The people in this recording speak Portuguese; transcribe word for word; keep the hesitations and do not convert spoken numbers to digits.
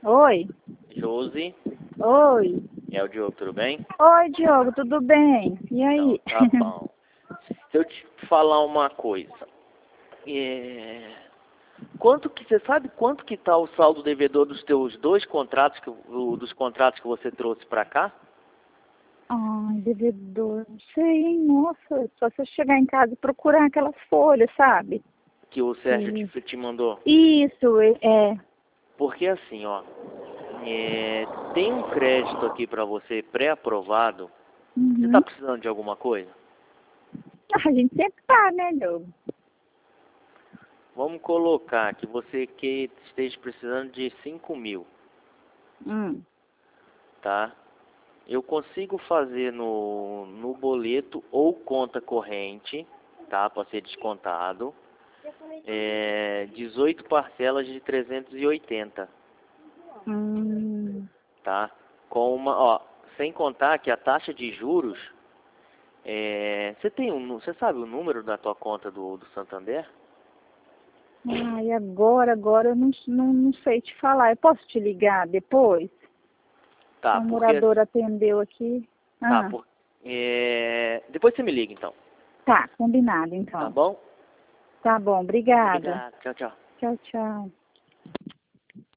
Oi. Josi, Oi. é o Diogo, tudo bem? Oi, Diogo, tudo bem? E aí? Então, tá bom. Se eu te falar uma coisa, é... quanto que você sabe quanto que tá o saldo devedor dos teus dois contratos, que, o- dos contratos que você trouxe pra cá? Ai, devedor, não sei, hein? Nossa, só se eu chegar em casa e procurar aquelas folhas, sabe? Que o Sérgio Que... te, te mandou? Isso, é. Porque assim, ó, é, tem um crédito aqui pra você pré-aprovado. Você tá Uhum. precisando de alguma coisa? A gente sempre tá, né, Diogo? Vamos colocar que você que esteja precisando de cinco mil, Hum. tá? Eu consigo fazer no, no boleto ou conta corrente, tá? Para ser descontado. É, dezoito parcelas de trezentos e oitenta, Hum. tá? Com uma, ó, sem contar que a taxa de juros, é, você tem um, você sabe o número da tua conta do, do Santander? Ai, agora, agora eu não, não, não sei te falar. Eu posso te ligar depois? Tá, O porque, morador atendeu aqui. tá, Ah, por, é, depois você me liga então, tá, combinado tá então. bom? Tá bom, obrigada. Obrigado, tchau, tchau. Tchau, tchau.